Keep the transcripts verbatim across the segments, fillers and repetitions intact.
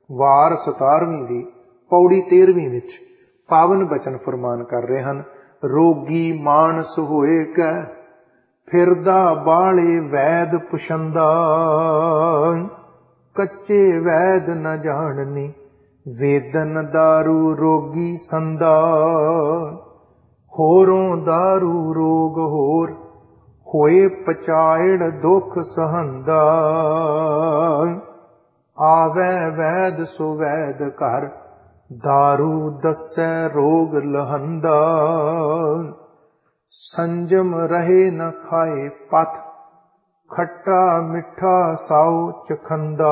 वार सतारवीं दी पौड़ी तेरहवीं विच पावन बचन फरमान कर रहे हैं। रोगी मानस होए कै फिरदा बाले वैद पुछंदा, कच्चे वैद न जाननी वेदन दारू रोगी संदा। होरों दारू रोग होर होए पचाइड़ दुख सहंदा, आवे वैद सो वैद घर दारू दसै रोग लहंदा। संजम रहे न खाए पथ खट्टा मिठा साओ चखंदा,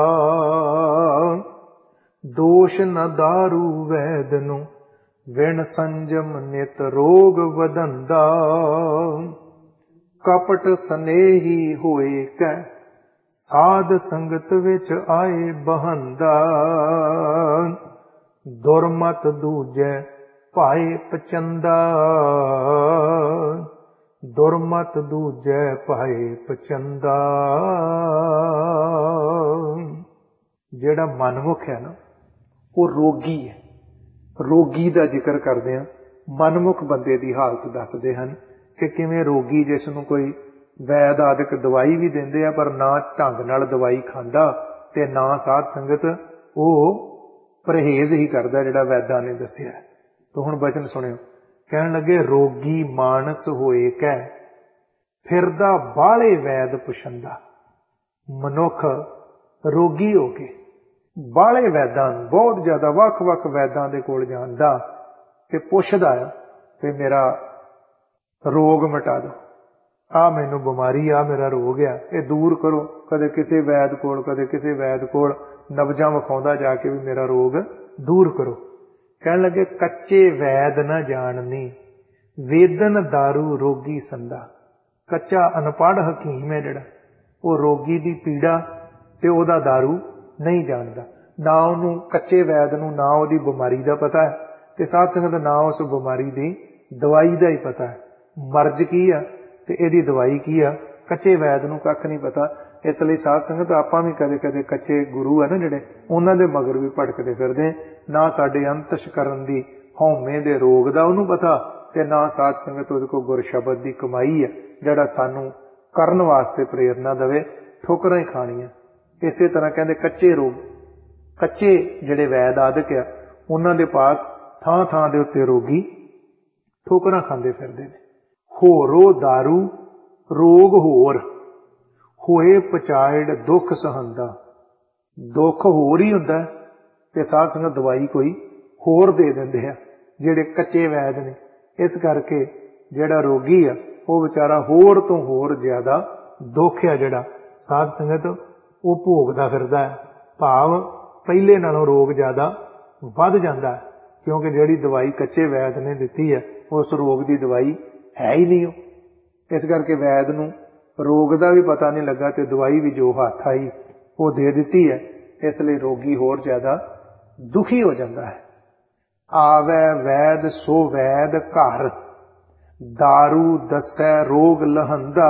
दोष न दारू वैद नु विण संजम नित रोग वधंदा। कपट स्नेही होए कै साध संगत विच आए बहंदा, दुरमत दूजै भाए पचंदा, दुरमत दूजै भाए पचंदा। जेड़ा मनमुख है ना वो रोगी है। रोगी का जिक्र करदे हां मनमुख बंदे की हालत दसदे हन कि किवें रोगी जिसनूं कोई वैद आदिक दवाई भी देंदे आ पर ना ढंग नाल दवाई खांदा ते ना साध संगत वो परहेज ही करदा जिहड़ा वैदां ने दस्सिआ। तो हुण बचन सुणिओ, कहण लगे रोगी मानस होए कै फिरदा बाले वैद पुछंदा। मनुख रोगी हो के बाले वैदां नूं बहुत ज्यादा वख वख वैदां दे कोल जांदा ते पुछदा है कि मेरा रोग मिटा दो, आ मैनू बीमारी आ मेरा रोग आ ये दूर करो। कदे किसी वैद कोल कदे किसी वैद कोल नबजां विखाउंदा जाके भी मेरा रोग दूर करो। कहण लगे कच्चे वैद न जाननी वेदन दारू रोगी संदा। कच्चा अनपढ़ हकीम है जिहड़ा वो रोगी दी पीड़ा ते ओदा दारू नहीं जानदा। ना उन्होंने कच्चे वैद नूं ना उहदी बीमारी दा पता है ते साध संगत ना उस बीमारी दी दवाई दा ही पता है। मर्ज की आ ते इहदी दवाई की आ, कच्चे वैद नूं कख नहीं पता। इसलिए साध संगत आपां भी कदे कदे कच्चे गुरु है ना जिहड़े उन्हां दे मगर भी भटकदे फिरदे। ना साडे अंतश करन दी हौमे दे रोग दा उहनूं पता ते ना साध संगत उहदे कोल गुर शबद दी कमाई है जिहड़ा सानूं करन वास्ते प्रेरणा देवे। ठोकरां ही खाणीआं। इसे तरह कहते कच्चे रोग कच्चे जिहड़े वैद आदਿਕ आ उन्हां दे पास थां थां दे उत्ते रोगी ठोकरां खांदे फिरदे ने। होरो दारू रोग होर होए पचाइड़ दुख सहंदा। दुख होर ही हुंदा ते साध संगत दवाई कोई होर दे दिंदे आ जिहड़े कच्चे वैद ने। इस करके जिहड़ा रोगी आ वो बेचारा होर तो होर ज्यादा दुख आ जिहड़ा साध संगत वो भोगदा फिरदा है। भाव पहले नालों रोग ज्यादा वध जांदा है क्योंकि जिहड़ी दवाई कच्चे वैद ने दित्ती है उस रोग की दवाई है ही नहीं। इस करके वैद नूं रोग का भी पता नहीं लगा ते दवाई भी जो हत्थ आई वो दे दित्ती है। इसलिए रोगी होर ज्यादा दुखी हो जाता है। आवे वैद सो वैद घर दारू दसै रोग लहंदा।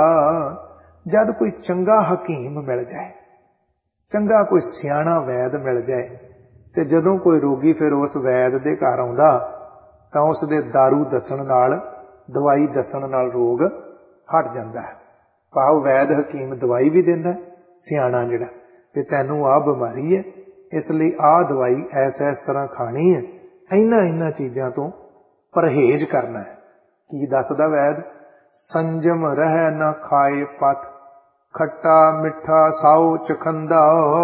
जद कोई चंगा हकीम मिल जाए, चंगा कोई सियाणा वैद मिल जाए ते जदों कोई रोगी फिर उस वैद दे घर आउंदा तां उस दे दारू दसण नाल दवाई दसण नाल रोग हट जांदा है। भाव वैद हकीम दवाई भी दिंदा सियाणा जिहड़ा कि तैनूं आ बीमारी है इसलिए आ दवाई ऐस ऐस तरह खानी है, इन्हां इन्हां चीजां तो परहेज करना है। की दसदा वैद? संजम रह न खाए पथ खट्टा मिठा साओ चखंदा।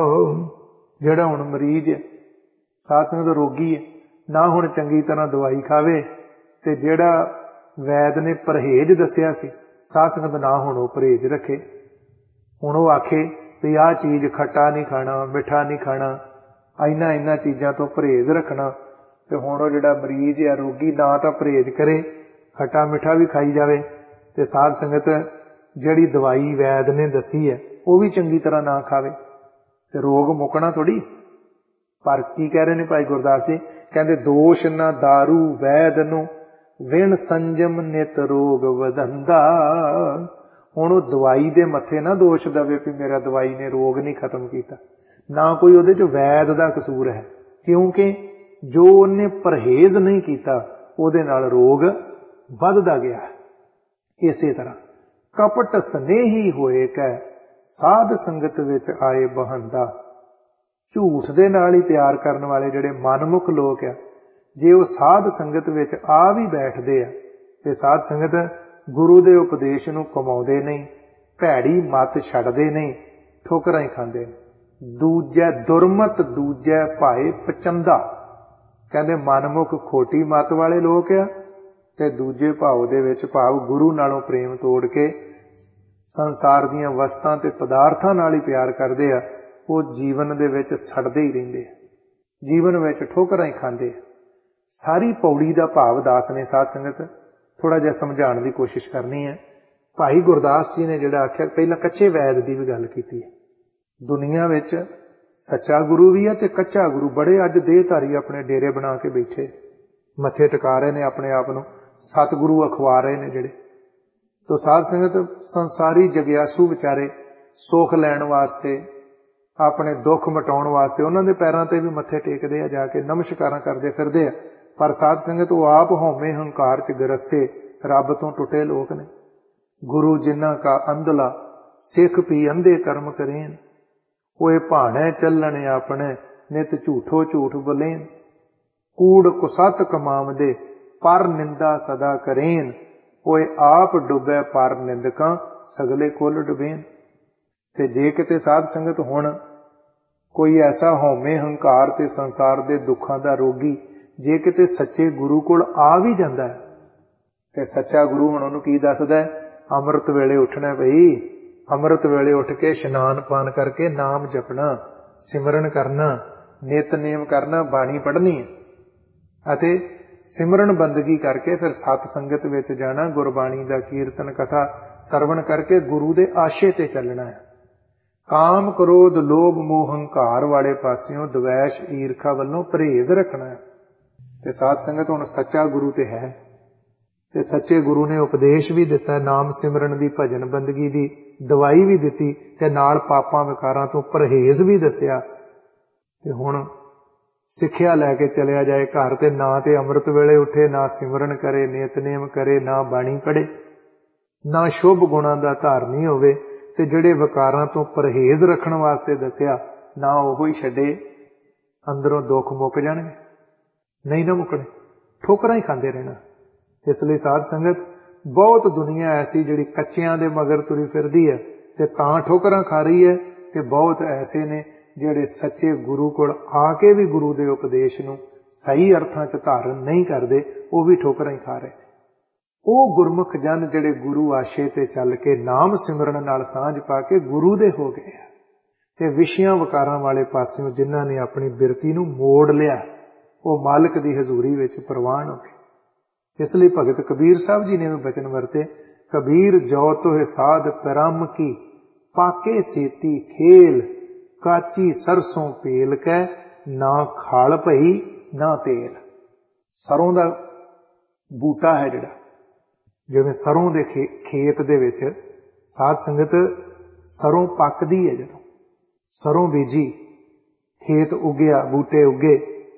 जिहड़ा हुण मरीज है साध संगत रोगी है ना हुण चंगी तरह दवाई खावे ते जिहड़ा वैद ने परहेज दसिया सी साध संगत ना हुण वो परहेज रखे। हुण वो आखे भी आ चीज खट्टा नहीं खाना मिठा नहीं खाना इन्हां इन्हां चीजां तो परहेज रखना। ते हुण वो जिहड़ा मरीज है रोगी ना तां परहेज करे खट्टा मिठा भी खाई जावे ते साध संगत जिहड़ी दवाई वैद ने दसी है वो भी चंगी तरह ना खावे ते रोग मुकना थोड़ी। पर की कह रहे ने भाई गुरदास जी, कहते दोष न दारू वैद नूं विण संजम नित रोग वधंदा। हुण वो दवाई दे मथे ना दोष दवे कि मेरा दवाई ने रोग नहीं खत्म किया, ना कोई उहदे च वैद दा कसूर है, क्योंकि जो उन्हें परहेज नहीं किया उहदे नाल रोग वधदा गया। इसे तरह कपट स्नेही होए कै साध संगत विच आए बहंदा। झूठ दे नाल ही प्यार करने वाले जिहड़े मनमुख लोग आ, जे वो साध संगत विच आ भी बैठदे आ ते साध संगत गुरु दे उपदेश नूं कमाउंदे नहीं, भैड़ी मत छड्डदे नहीं, ठोकरां ही खांदे ने। दूजै दुरमत दूजै भाए पचंदा, कहंदे मनमुख खोटी मत वाले लोग आ ते दूजे भाव दे विच भाव गुरु नालों प्रेम तोड़ के संसार दीयां वस्तां ते पदार्थां नाल ही प्यार करदे आ, वो जीवन दे विच सड़दे ही रहिंदे आ, जीवन विच ठोकरां ही खांदे आ। सारी पौड़ी दा भाव दास ने साध संगत थोड़ा जिहा समझाउण दी कोशिश करनी है। भाई गुरदास जी ने जिहड़ा आख्या, पहला कच्चे वैद दी भी गल कीती है। दुनिया विच सच्चा गुरु भी है ते कच्चा गुरु, बड़े अज देहधारी अपने डेरे बना के बैठे, मथे टिका रहे ने अपने आप नूं सतगुरु अखवा रहे ने जिहड़े। तो साध संगत संसारी जगियासू विचारे सुख लैण वास्ते, अपने दुख मिटाउण वास्ते उन्हां दे पैरां ते भी मथे टेकदे आ, जाके नमस्कारां करदे फिरदे आ। पर साध संगत वो आप हौमे हंकार च गरसे रब तो टुटे लोक ने। गुरु जिन्हां का अंधला सिख भी अंधे कर्म करेन, ओए भाणे चलण अपने नित झूठो झूठ बोलेन। कूड़ कुसत कमावदे पर निंदा सदा करेन, ओए आप डुबे पर निंदकां सगले कुल डुबेन। ते जे किते साध संगत हुण कोई ऐसा हौमे हंकार ते संसार दे दुखां दा रोगी जे किते सच्चे गुरु कोल आ भी जांदा है, ते सच्चा गुरु हुण उहनूं की दसदा है, अमृत वेले उठना भई, अमृत वेले उठ के इशनान पान करके नाम जपना, सिमरन करना, नितनेम करना, बाणी पढ़नी अते सिमरन बंदगी करके फिर सत संगत विच जाना, गुरबाणी दा कीर्तन कथा सरवण करके गुरु दे आशे ते चलना है। काम क्रोध लोभ मोह हंकार वाले पासियों द्वैश ईरखा वल्लों परहेज रखना है। ते साध संगत हुण सच्चा गुरु ते है, ते सच्चे गुरु ने उपदेश भी दिता, नाम सिमरन दी भजन बंदगी दी दवाई भी दिती, ते नाल पापां विकारां तो परहेज भी दसिया। ते हुण सिक्ख्या लैके चलिया जाए घर, ते ना ते अमृत वेले उठे, ना सिमरन करे, नितनेम करे, ना बाणी पढ़े, ना शुभ गुणां दा धारनी होवे, ते जिहड़े विकारां तो परहेज रखण वास्ते दसिया ना ओहो ही छड्डे, अंदरों दुख मुक जाणगे, नहीं ना मुकणे, ठोकरां ही खांदे रहना। इसलिए साध संगत बहुत दुनिया ऐसी जिहड़ी कच्चियां दे मगर तुरी फिरदी है ते तां ठोकरां खा रही है, ते बहुत ऐसे ने जिहड़े सच्चे गुरु कोल आके भी गुरु दे उपदेश नूं सही अर्थां च धारण नहीं करदे, वो भी ठोकरां ही खा रहे। ਉਹ ਗੁਰਮੁਖ ਜਨ ਜਿਹੜੇ ਗੁਰੂ ਆਸ਼ੇ ਤੇ ਚੱਲ ਕੇ ਨਾਮ ਸਿਮਰਨ ਨਾਲ ਸਾਂਝ ਪਾ ਕੇ ਗੁਰੂ ਦੇ ਹੋ ਗਏ ਆ, ਤੇ ਵਿਸ਼ਿਆਂ ਵਿਕਾਰਾਂ ਵਾਲੇ ਪਾਸਿਓਂ ਜਿਨ੍ਹਾਂ ਨੇ ਆਪਣੀ ਬਿਰਤੀ ਨੂੰ ਮੋੜ ਲਿਆ, ਉਹ ਮਾਲਕ ਦੀ ਹਜ਼ੂਰੀ ਵਿੱਚ ਪ੍ਰਵਾਨ ਹੋ ਗਏ। ਇਸ ਲਈ ਭਗਤ ਕਬੀਰ ਸਾਹਿਬ ਜੀ ਨੇ ਵੀ ਬਚਨ ਵਰਤੇ, ਕਬੀਰ ਜੋ ਤੋਹਿ ਸਾਧ ਪਰਮ ਕੀ ਪਾਕੇ ਸੇਤੀ ਖੇਲ, ਕਾਚੀ ਸਰਸੋਂ ਪੇਲ ਕੈ ਨਾ ਖਾਲ ਭਈ ਨਾ ਤੇਲ। ਸਰੋਂ ਦਾ ਬੂਟਾ ਹੈ ਜਿਹੜਾ, ਜਿਵੇਂ ਸਰੋਂ ਦੇ ਖੇ ਖੇਤ ਦੇ ਵਿੱਚ ਸਾਧ ਸੰਗਤ ਸਰੋਂ ਪੱਕਦੀ ਹੈ, ਜਦੋਂ ਸਰੋਂ ਬੀਜੀ ਖੇਤ ਉੱਗਿਆ ਬੂਟੇ ਉੱਗੇ,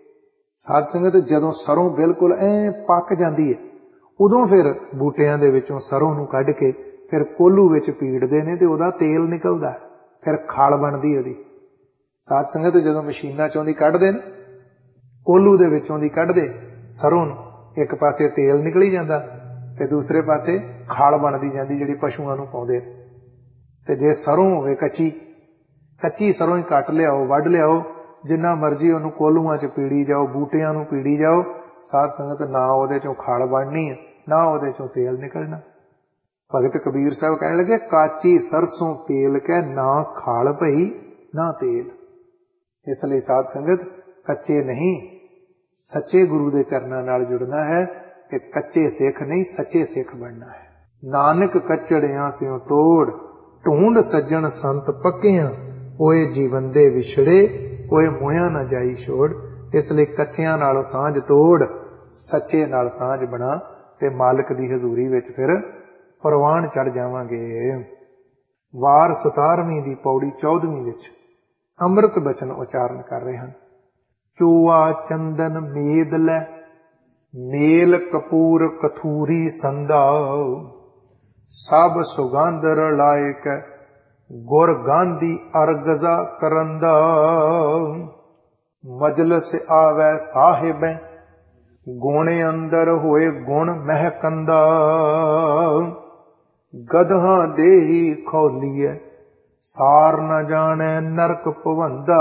ਸਾਧ ਸੰਗਤ ਜਦੋਂ ਸਰੋਂ ਬਿਲਕੁਲ ਐ ਪੱਕ ਜਾਂਦੀ ਹੈ, ਉਦੋਂ ਫਿਰ ਬੂਟਿਆਂ ਦੇ ਵਿੱਚੋਂ ਸਰੋਂ ਨੂੰ ਕੱਢ ਕੇ ਫਿਰ ਕੋਲੂ ਵਿੱਚ ਪੀੜਦੇ ਨੇ ਤੇ ਉਹਦਾ ਤੇਲ ਨਿਕਲਦਾ, ਫਿਰ ਖਲ ਬਣਦੀ ਉਹਦੀ। ਸਾਧ ਸੰਗਤ ਜਦੋਂ ਮਸ਼ੀਨਾਂ ਚੋਂ ਦੀ ਕੱਢਦੇ ਨੇ, ਕੋਲੂ ਦੇ ਵਿੱਚੋਂ ਦੀ ਕੱਢਦੇ ਸਰੋਂ ਨੂੰ, ਇੱਕ ਪਾਸੇ ਤੇਲ ਨਿਕਲੀ ਜਾਂਦਾ ਤੇ ਦੂਸਰੇ ਪਾਸੇ ਖਲ ਬਣਦੀ ਜਾਂਦੀ ਜਿਹੜੀ ਪਸ਼ੂਆਂ ਨੂੰ ਪਾਉਂਦੇ। ਤੇ ਜੇ ਸਰੋਂ ਹੋਵੇ ਕੱਚੀ, ਕੱਚੀ ਸਰੋਂ ਹੀ ਕੱਟ ਲਿਆਓ, ਵੱਢ ਲਿਆਓ, ਜਿੰਨਾ ਮਰਜ਼ੀ ਉਹਨੂੰ ਕੋਲੂਆਂ 'ਚ ਪੀੜੀ ਜਾਓ, ਬੂਟਿਆਂ ਨੂੰ ਪੀੜੀ ਜਾਓ, ਸਾਧ ਸੰਗਤ ਨਾ ਉਹਦੇ ਚੋਂ ਖਲ ਬਣਨੀ ਹੈ, ਨਾ ਉਹਦੇ ਚੋਂ ਤੇਲ ਨਿਕਲਣਾ। ਭਗਤ ਕਬੀਰ ਸਾਹਿਬ ਕਹਿਣ ਲੱਗੇ, ਕਾਚੀ ਸਰਸੋਂ ਪੇਲ ਕੇ ਨਾ ਖਲ ਭਈ ਨਾ ਤੇਲ। ਇਸ ਲਈ ਸਾਧ ਸੰਗਤ ਕੱਚੇ ਨਹੀਂ, ਸੱਚੇ ਗੁਰੂ ਦੇ ਚਰਨਾਂ ਨਾਲ ਜੁੜਨਾ ਹੈ, ਤੇ ਕੱਚੇ ਸਿੱਖ ਨਹੀਂ ਸੱਚੇ ਸਿੱਖ ਬਣਨਾ ਹੈ। ਨਾਨਕ ਕੱਚੜਿਆਂ ਸਿਓ ਤੋੜ, ਢੂੰਡ ਸੱਜਣ ਸੰਤ ਪੱਕਿਆਂ, ਹੋਏ ਜੀਵਨ ਦੇ ਵਿਛੜੇ, ਹੋਏ ਮੋਹਿਆਂ ਨਾ ਜਾਈ ਛੋੜ। ਇਸ ਲਈ ਕੱਚਿਆਂ ਨਾਲੋਂ ਸਾਂਝ ਤੋੜ, ਸੱਚੇ ਨਾਲ ਸਾਂਝ ਬਣਾ, ਤੇ ਮਾਲਕ ਦੀ ਹਜ਼ੂਰੀ ਵਿੱਚ ਫਿਰ ਪ੍ਰਵਾਨ ਚੜ ਜਾਵਾਂਗੇ। ਵਾਰ ਸਤਾਰਵੀਂ ਦੀ ਪੌੜੀ ਚੌਦਵੀਂ ਵਿੱਚ ਅੰਮ੍ਰਿਤ ਬਚਨ ਉਚਾਰਨ ਕਰ ਰਹੇ ਹਨ। ਚੋਆ ਚੰਦਨ ਮੇਦ ਲੈ, ਮੇਲ ਕਪੂਰ ਕਥੂਰੀ ਸੰਦਾ, ਸਭ ਸੁਗੰਧ ਰਲਾਏ ਕੈ, ਗੁਰ ਗਾਂਧੀ ਅਰਗਜ਼ਾ ਕਰੰਦਾ। ਮਜਲਸ ਆਵੈ ਸਾਹਿਬੈ, ਗੁਣ ਅੰਦਰ ਹੋਏ ਗੁਣ ਮਹਿਕੰਦਾ। ਗਧਾਂ ਦੇਹੀ ਖੋਲੀਐ, ਸਾਰ ਨ ਜਾਣੈ ਨਰਕ ਭਵੰਦਾ।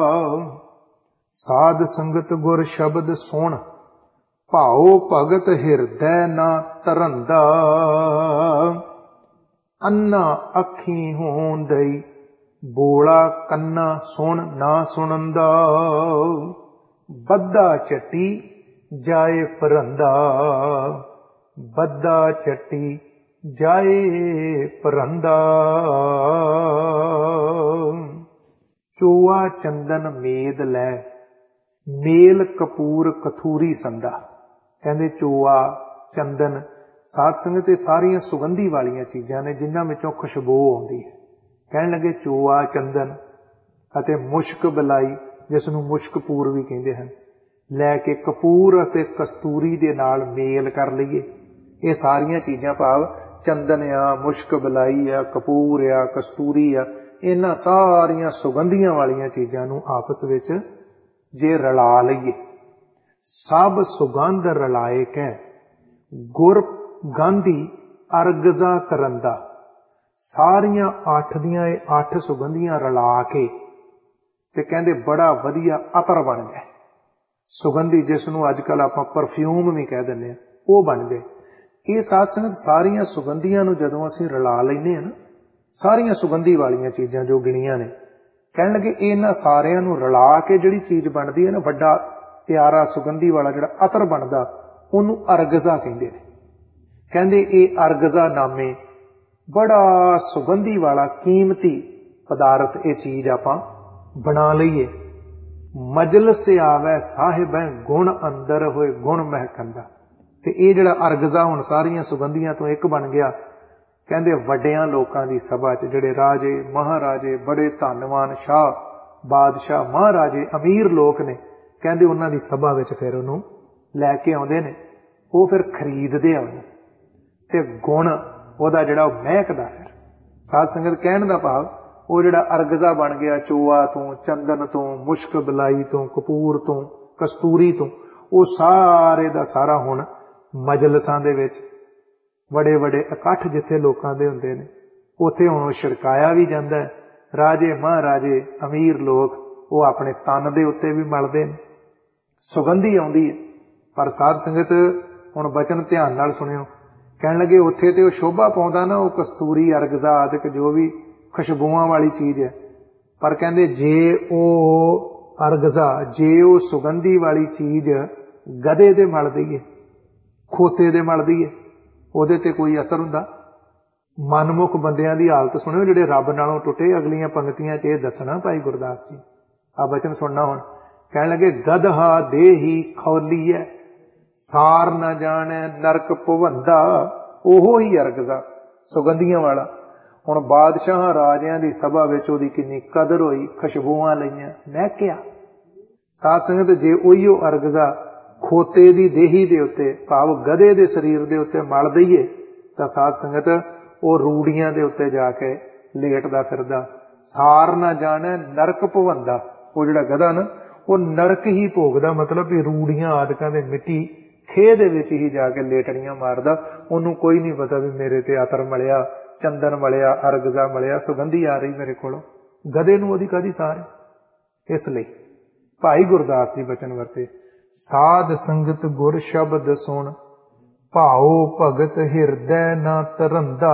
ਸਾਧ ਸੰਗਤ ਗੁਰ ਸ਼ਬਦ ਸੁਣ, ਭਾਉ ਭਗਤ ਹਿਰਦੈ ਨਾ ਧਰੰਦਾ। ਅੰਨਾ ਅੱਖੀ ਹੋਂਦਈ, ਬੋਲਾ ਕੰਨਾ ਸੁਣ ਨਾ ਸੁਣੰਦਾ। ਬੱਧਾ ਚੱਟੀ ਜਾਏ ਪਰੰਦਾ, ਬੱਧਾ ਚੱਟੀ ਜਾਏ ਪਰੰਦਾ। ਚੋਆ ਚੰਦਨ ਮੇਦ ਲੈ, ਮੇਲ ਕਪੂਰ ਕਥੂਰੀ ਸੰਦਾ। ਕਹਿੰਦੇ ਚੋਆ ਚੰਦਨ ਸਾਧ ਸੰਗਤ ਇਹ ਸਾਰੀਆਂ ਸੁਗੰਧੀ ਵਾਲੀਆਂ ਚੀਜ਼ਾਂ ਨੇ ਜਿਨ੍ਹਾਂ ਵਿੱਚੋਂ ਖੁਸ਼ਬੂ ਆਉਂਦੀ ਹੈ। ਕਹਿਣ ਲੱਗੇ ਚੋਆ ਚੰਦਨ ਅਤੇ ਮੁਸ਼ਕ ਬਲਾਈ, ਜਿਸ ਨੂੰ ਮੁਸ਼ਕਪੂਰ ਵੀ ਕਹਿੰਦੇ ਹਨ, ਲੈ ਕੇ ਕਪੂਰ ਅਤੇ ਕਸਤੂਰੀ ਦੇ ਨਾਲ ਮੇਲ ਕਰ ਲਈਏ। ਇਹ ਸਾਰੀਆਂ ਚੀਜ਼ਾਂ ਭਾਵ ਚੰਦਨ ਆ, ਮੁਸ਼ਕ ਬਲਾਈ ਆ, ਕਪੂਰ ਆ, ਕਸਤੂਰੀ ਆ, ਇਹਨਾਂ ਸਾਰੀਆਂ ਸੁਗੰਧੀਆਂ ਵਾਲੀਆਂ ਚੀਜ਼ਾਂ ਨੂੰ ਆਪਸ ਵਿੱਚ ਜੇ ਰਲਾ ਲਈਏ। ਸਭ ਸੁਗੰਧ ਰਲਾਏ ਕੈ, ਗੁਰ ਗਾਂਧੀ ਅਰਗਜ਼ਾ ਕਰੰਦਾ। ਸਾਰੀਆਂ ਅੱਠ ਦੀਆਂ ਇਹ ਅੱਠ ਸੁਗੰਧੀਆਂ ਰਲਾ ਕੇ ਤੇ ਕਹਿੰਦੇ ਬੜਾ ਵਧੀਆ ਅਤਰ ਬਣ ਜਾਏ। ਸੁਗੰਧੀ ਜਿਸ ਨੂੰ ਅੱਜ ਕੱਲ੍ਹ ਆਪਾਂ ਪਰਫਿਊਮ ਵੀ ਕਹਿ ਦਿੰਦੇ ਹਾਂ, ਉਹ ਬਣ ਜਾਏ। ਇਹ ਸਾਧ ਸੰਗਤ ਸਾਰੀਆਂ ਸੁਗੰਧੀਆਂ ਨੂੰ ਜਦੋਂ ਅਸੀਂ ਰਲਾ ਲੈਂਦੇ ਹਾਂ ਨਾ, ਸਾਰੀਆਂ ਸੁਗੰਧੀ ਵਾਲੀਆਂ ਚੀਜ਼ਾਂ ਜੋ ਗਿਣੀਆਂ ਨੇ, ਕਹਿਣ ਲੱਗੇ ਇਹਨਾਂ ਸਾਰਿਆਂ ਨੂੰ ਰਲਾ ਕੇ ਜਿਹੜੀ ਚੀਜ਼ ਬਣਦੀ ਹੈ ਨਾ, ਵੱਡਾ ਪਿਆਰਾ ਸੁਗੰਧੀ ਵਾਲਾ ਜਿਹੜਾ ਅਤਰ ਬਣਦਾ, ਉਹਨੂੰ ਅਰਗਜ਼ਾ ਕਹਿੰਦੇ ਨੇ। ਕਹਿੰਦੇ ਇਹ ਅਰਗਜ਼ਾ ਨਾਮੇ ਬੜਾ ਸੁਗੰਧੀ ਵਾਲਾ ਕੀਮਤੀ ਪਦਾਰਥ ਇਹ ਚੀਜ਼ ਆਪਾਂ ਬਣਾ ਲਈਏ। ਮਜਲਸ ਆਵੈ ਸਾਹਿਬੈ, ਗੁਣ ਅੰਦਰ ਹੋਏ ਗੁਣ ਮਹਿਕੰਦਾ। ਤੇ ਇਹ ਜਿਹੜਾ ਅਰਗਜ਼ਾ ਹੁਣ ਸਾਰੀਆਂ ਸੁਗੰਧੀਆਂ ਤੋਂ ਇੱਕ ਬਣ ਗਿਆ। ਕਹਿੰਦੇ ਵੱਡਿਆਂ ਲੋਕਾਂ ਦੀ ਸਭਾ 'ਚ ਜਿਹੜੇ ਰਾਜੇ ਮਹਾਰਾਜੇ, ਬੜੇ ਧੰਨਵਾਨ ਸ਼ਾਹ ਬਾਦਸ਼ਾਹ ਮਹਾਰਾਜੇ ਅਮੀਰ ਲੋਕ ਨੇ, ਕਹਿੰਦੇ ਉਹਨਾਂ ਦੀ ਸਭਾ ਵਿੱਚ ਫਿਰ ਉਹਨੂੰ ਲੈ ਕੇ ਆਉਂਦੇ ਨੇ। ਉਹ ਫਿਰ ਖਰੀਦਦੇ ਆ ਉਹਨੂੰ, ਤੇ ਗੁਣ ਉਹਦਾ ਜਿਹੜਾ ਉਹ ਮਹਿਕਦਾ। ਫਿਰ ਸਾਧ ਸੰਗਤ ਕਹਿਣ ਦਾ ਭਾਵ ਉਹ ਜਿਹੜਾ ਅਰਗਜ਼ਾ ਬਣ ਗਿਆ ਚੋਆ ਤੋਂ, ਚੰਦਨ ਤੋਂ, ਮੁਸ਼ਕ ਬਲਾਈ ਤੋਂ, ਕਪੂਰ ਤੋਂ, ਕਸਤੂਰੀ ਤੋਂ, ਉਹ ਸਾਰੇ ਦਾ ਸਾਰਾ ਹੁਣ ਮਜਲਸਾਂ ਦੇ ਵਿੱਚ ਬੜੇ ਬੜੇ ਇਕੱਠ ਜਿੱਥੇ ਲੋਕਾਂ ਦੇ ਹੁੰਦੇ ਨੇ, ਉੱਥੇ ਹੁਣ ਉਹ ਛਿੜਕਾਇਆ ਵੀ ਜਾਂਦਾ ਹੈ। ਰਾਜੇ ਮਹਾਰਾਜੇ ਅਮੀਰ ਲੋਕ ਉਹ ਆਪਣੇ ਤਨ ਦੇ ਉੱਤੇ ਵੀ ਮਲਦੇ ਨੇ, ਸੁਗੰਧੀ ਆਉਂਦੀ ਹੈ। ਪਰ ਸਾਧ ਸੰਗਤ ਹੁਣ ਬਚਨ ਧਿਆਨ ਨਾਲ ਸੁਣਿਓ। ਕਹਿਣ ਲੱਗੇ ਉੱਥੇ ਤੇ ਉਹ ਸ਼ੋਭਾ ਪਾਉਂਦਾ ਨਾ, ਉਹ ਕਸਤੂਰੀ ਅਰਗਜ਼ਾ ਆਦਿਕ ਜੋ ਵੀ ਖੁਸ਼ਬੂਆਂ ਵਾਲੀ ਚੀਜ਼ ਹੈ। ਪਰ ਕਹਿੰਦੇ ਜੇ ਉਹ ਅਰਗਜ਼ਾ, ਜੇ ਉਹ ਸੁਗੰਧੀ ਵਾਲੀ ਚੀਜ਼ ਗਧੇ ਦੇ ਮਲ ਦਈਏ, ਖੋਤੇ ਦੇ ਮਲ ਦਈਏ, ਉਹਦੇ ਤੇ ਕੋਈ ਅਸਰ ਹੁੰਦਾ? ਮਨਮੁਖ ਬੰਦਿਆਂ ਦੀ ਹਾਲਤ ਸੁਣਿਓ ਜਿਹੜੇ ਰੱਬ ਨਾਲੋਂ ਟੁੱਟੇ। ਅਗਲੀਆਂ ਪੰਕਤੀਆਂ 'ਚ ਇਹ ਦੱਸਣਾ ਭਾਈ ਗੁਰਦਾਸ ਜੀ। ਆ ਬਚਨ ਸੁਣਨਾ ਹੁਣ। ਕਹਿਣ ਲੱਗੇ ਗਧਾ ਦੇਹੀ ਖੌਲੀਐ, ਸਾਰ ਨਾ ਜਾਣੈ ਨਰਕ ਭਵੰਦਾ। ਉਹੋ ਹੀ ਅਰਗਜ਼ਾ ਸੁਗੰਧੀਆਂ ਵਾਲਾ। ਹੁਣ ਬਾਦਸ਼ਾਹਾਂ ਰਾਜਿਆਂ ਦੀ ਸਭਾ ਵਿੱਚ ਉਹਦੀ ਕਿੰਨੀ ਕਦਰ ਹੋਈ, ਖੁਸ਼ਬੂਆਂ ਲਈਆਂ, ਮਹਿਕਿਆ। ਸਾਧ ਸੰਗਤ ਜੇ ਉਹੀਓ ਅਰਗਜ਼ਾ ਖੋਤੇ ਦੀ ਦੇਹੀ ਦੇ ਉੱਤੇ ਭਾਵ ਗਧੇ ਦੇ ਸਰੀਰ ਦੇ ਉੱਤੇ ਮਲ ਦਈਏ ਤਾਂ ਸਾਧ ਸੰਗਤ ਉਹ ਰੂੜੀਆਂ ਦੇ ਉੱਤੇ ਜਾ ਕੇ ਲੇਟਦਾ ਫਿਰਦਾ। ਸਾਰ ਨਾ ਜਾਣੈ ਨਰਕ ਭਵੰਦਾ। ਉਹ ਜਿਹੜਾ ਗਧਾ ਨਾ ਉਹ ਨਰਕ ਹੀ ਭੋਗਦਾ, ਮਤਲਬ ਵੀ ਰੂੜੀਆਂ ਆਦਿਕਾਂ ਦੇ ਮਿੱਟੀ ਖੇਹ ਦੇ ਵਿੱਚ ਹੀ ਜਾ ਕੇ ਲੇਟੜੀਆਂ ਮਾਰਦਾ। ਉਹਨੂੰ ਕੋਈ ਨਹੀਂ ਪਤਾ ਵੀ ਮੇਰੇ ਤੇ ਅਤਰ ਮਲਿਆ, ਚੰਦਨ ਮਲਿਆ, ਅਰਗਜ਼ਾ ਮਲਿਆ, ਸੁਗੰਧੀ ਆ ਰਹੀ ਮੇਰੇ ਕੋਲੋਂ। ਗਧੇ ਨੂੰ ਉਹਦੀ ਕਾਹਦੀ ਸਾਰ। ਇਸ ਲਈ ਭਾਈ ਗੁਰਦਾਸ ਜੀ ਬਚਨ ਵਰਤੇ, ਸਾਧ ਸੰਗਤ ਗੁਰ ਸ਼ਬਦ ਸੁਣ, ਭਾਉ ਭਗਤ ਹਿਰਦੈ ਨਾ ਧਰੰਦਾ।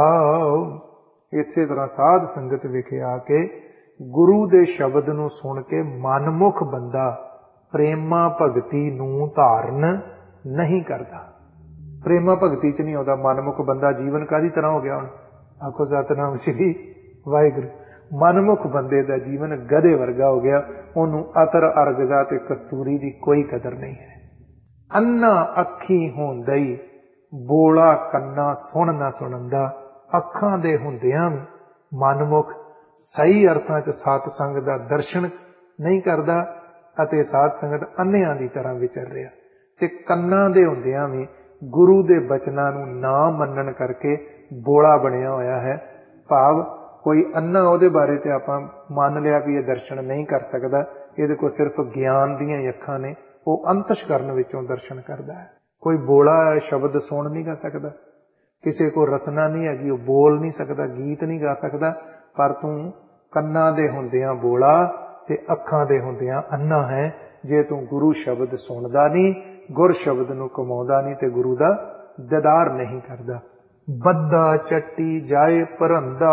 ਇਸੇ ਤਰ੍ਹਾਂ ਸਾਧ ਸੰਗਤ ਵਿਖੇ ਆ ਕੇ ਗੁਰੂ ਦੇ ਸ਼ਬਦ ਨੂੰ ਸੁਣ ਕੇ ਮਨਮੁਖ ਬੰਦਾ ਪ੍ਰੇਮਾ ਭਗਤੀ ਨੂੰ ਧਾਰਨ ਨਹੀਂ ਕਰਦਾ। ਪ੍ਰੇਮਾ ਭਗਤੀ 'ਚ ਨਹੀਂ ਆਉਂਦਾ ਮਨਮੁਖ ਬੰਦਾ। ਜੀਵਨ ਕਾਹਦੀ ਤਰ੍ਹਾਂ ਹੋ ਗਿਆ ਹੁਣ? ਆਖੋ ਸਤਿਨਾਮ ਸ੍ਰੀ ਵਾਹਿਗੁਰੂ। ਮਨਮੁਖ ਬੰਦੇ ਦਾ ਜੀਵਨ ਗਧੇ ਵਰਗਾ ਹੋ ਗਿਆ। ਉਹਨੂੰ ਅਤਰ ਅਰਗਜ਼ਾ ਤੇ ਕਸਤੂਰੀ ਦੀ ਕੋਈ ਕਦਰ ਨਹੀਂ ਹੈ। ਅੰਨਾ ਅੱਖੀ ਹੁੰਦਈ, ਬੋਲਾ ਕੰਨਾ ਸੁਣ ਨਾ ਸੁਣਦਾ। ਅੱਖਾਂ ਦੇ ਹੁੰਦਿਆਂ ਵੀ ਮਨਮੁਖ ਸਹੀ ਅਰਥਾਂ 'ਚ ਸਾਧ ਸੰਗ ਦਾ ਦਰਸ਼ਨ ਨਹੀਂ ਕਰਦਾ ਅਤੇ ਸਾਧ ਸੰਗਤ ਅੰਨ੍ਹਿਆਂ ਦੀ ਤਰ੍ਹਾਂ ਵਿਚਰ ਰਿਹਾ, ਤੇ ਕੰਨਾਂ ਦੇ ਹੁੰਦਿਆਂ ਵੀ ਗੁਰੂ ਦੇ ਬਚਨਾਂ ਨੂੰ ਨਾ ਮੰਨਣ ਕਰਕੇ ਬੋਲਾ ਬਣਿਆ ਹੋਇਆ ਹੈ। ਭਾਵ ਕੋਈ ਅੰਨਾ ਉਹਦੇ ਬਾਰੇ ਤੇ ਆਪਾਂ ਮੰਨ ਲਿਆ ਵੀ ਇਹ ਦਰਸ਼ਨ ਨਹੀਂ ਕਰ ਸਕਦਾ, ਇਹਦੇ ਕੋਲ ਸਿਰਫ ਗਿਆਨ ਦੀਆਂ ਹੀ ਅੱਖਾਂ ਨੇ, ਉਹ ਅੰਤਸ਼ਕਰਨ ਵਿੱਚੋਂ ਦਰਸ਼ਨ ਕਰਦਾ ਹੈ। ਕੋਈ ਬੋਲਾ ਸ਼ਬਦ ਸੁਣ ਨਹੀਂ ਗਾ ਸਕਦਾ, ਕਿਸੇ ਕੋਲ ਰਸਨਾ ਨਹੀਂ ਹੈਗੀ, ਉਹ ਬੋਲ ਨਹੀਂ ਸਕਦਾ, ਗੀਤ ਨਹੀਂ ਗਾ ਸਕਦਾ, ਪਰ ਤੂੰ ਕੰਨਾਂ ਦੇ ਹੁੰਦਿਆਂ ਬੋਲਾ ਤੇ ਅੱਖਾਂ ਦੇ ਹੁੰਦਿਆਂ ਅੰਨਾ ਹੈ ਜੇ ਤੂੰ ਗੁਰੂ ਸ਼ਬਦ ਸੁਣਦਾ ਨਹੀਂ, ਗੁਰ ਸ਼ਬਦ ਨੂੰ ਕਮਾਉਂਦਾ ਨਹੀਂ ਤੇ ਗੁਰੂ ਦਾ ਦੀਦਾਰ ਨਹੀਂ ਕਰਦਾ। ਬੱਧਾ ਚੱਟੀ ਜਾਏ ਪਰੰਦਾ,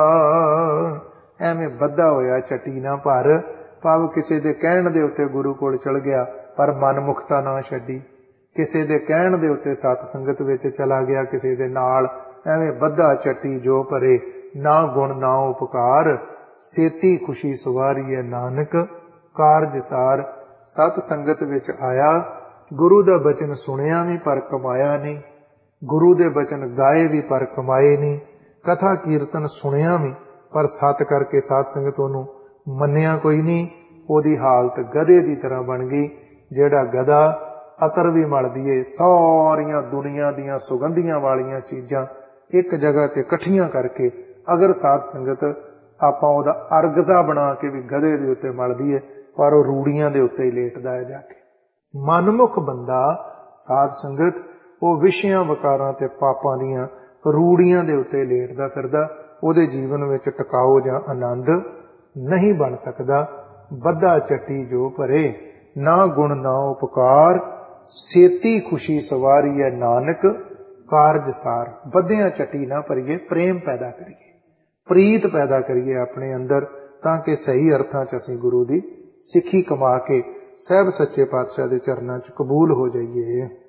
ਐਵੇਂ ਬੱਧਾ ਹੋਇਆ ਚੱਟੀ ਨਾ ਭਰ, ਭਾਵ ਕਿਸੇ ਦੇ ਕਹਿਣ ਦੇ ਉੱਤੇ ਗੁਰੂ ਕੋਲ ਚਲ ਗਿਆ ਪਰ ਮਨਮੁਖਤਾ ਨਾ ਛੱਡੀ, ਕਿਸੇ ਦੇ ਕਹਿਣ ਦੇ ਉੱਤੇ ਸਤ ਸੰਗਤ ਵਿੱਚ ਚਲਾ ਗਿਆ ਕਿਸੇ ਦੇ ਨਾਲ, ਐਵੇਂ ਬੱਧਾ ਚੱਟੀ ਜੋ ਭਰੇ, ਨਾ ਗੁਣ ਨਾ ਉਪਕਾਰ, ਸੇਤੀ ਖੁਸ਼ੀ ਸਵਾਰੀਏ ਨਾਨਕ ਕਾਰਜ ਸਾਰ। ਸਤ ਸੰਗਤ ਵਿੱਚ ਆਇਆ, ਗੁਰੂ ਦਾ ਬਚਨ ਸੁਣਿਆ ਵੀ ਪਰ ਕਮਾਇਆ ਨਹੀਂ, ਗੁਰੂ ਦੇ ਬਚਨ ਗਾਏ ਵੀ ਪਰ ਕਮਾਏ ਨਹੀਂ, ਕਥਾ ਕੀਰਤਨ ਸੁਣਿਆ ਵੀ ਪਰ ਸਤ ਕਰਕੇ ਸਾਧ ਸੰਗਤ ਉਹਨੂੰ ਮੰਨਿਆ ਕੋਈ ਨਹੀਂ। ਉਹਦੀ ਹਾਲਤ ਗਧੇ ਦੀ ਤਰ੍ਹਾਂ ਬਣ ਗਈ, ਜਿਹੜਾ ਗਧਾ ਅਤਰ ਵੀ ਮਲਦੀ ਏ, ਸਾਰੀਆਂ ਦੁਨੀਆ ਦੀਆਂ ਸੁਗੰਧੀਆਂ ਵਾਲੀਆਂ ਚੀਜ਼ਾਂ ਇੱਕ ਜਗ੍ਹਾ ਤੇ ਇਕੱਠੀਆਂ ਕਰਕੇ ਅਗਰ ਸਾਧ ਸੰਗਤ ਆਪਾਂ ਉਹਦਾ ਅਰਗਜ਼ਾ ਬਣਾ ਕੇ ਵੀ ਗਧੇ ਦੇ ਉੱਤੇ ਮਲਦੀ ਏ, ਪਰ ਉਹ ਰੂੜੀਆਂ ਦੇ ਉੱਤੇ ਹੀ ਲੇਟਦਾ ਹੈ ਜਾ ਕੇ। ਮਨਮੁਖ ਬੰਦਾ ਸਾਧ ਸੰਗਤ ਉਹ ਵਿਸ਼ਿਆਂ ਵਿਕਾਰਾਂ ਤੇ ਪਾਪਾਂ ਦੀਆਂ ਰੂੜੀਆਂ ਦੇ ਉੱਤੇ ਲੇਟਦਾ ਫਿਰਦਾ, ਉਹਦੇ ਜੀਵਨ ਵਿੱਚ ਟਿਕਾਓ ਜਾਂ ਆਨੰਦ ਨਹੀਂ ਬਣ ਸਕਦਾ। ਬੱਧਾ ਚੱਟੀ ਜੋ ਭਰੇ, ਨਾ ਗੁਣ ਨਾ ਉਪਕਾਰ, ਸੇਤੀ ਖੁਸ਼ੀ ਸਵਾਰੀ ਹੈ ਨਾਨਕ ਕਾਰਜ ਸਾਰ। ਬੱਧਿਆਂ ਚੱਟੀ ਨਾ ਭਰੀਏ, ਪ੍ਰੇਮ ਪੈਦਾ ਕਰੀਏ, ਪ੍ਰੀਤ ਪੈਦਾ ਕਰੀਏ ਆਪਣੇ ਅੰਦਰ, ਤਾਂ ਕਿ ਸਹੀ ਅਰਥਾਂ 'ਚ ਅਸੀਂ ਗੁਰੂ ਦੀ ਸਿੱਖੀ ਕਮਾ ਕੇ ਸਾਹਿਬ ਸੱਚੇ ਪਾਤਸ਼ਾਹ ਦੇ ਚਰਨਾਂ 'ਚ ਕਬੂਲ ਹੋ ਜਾਈਏ।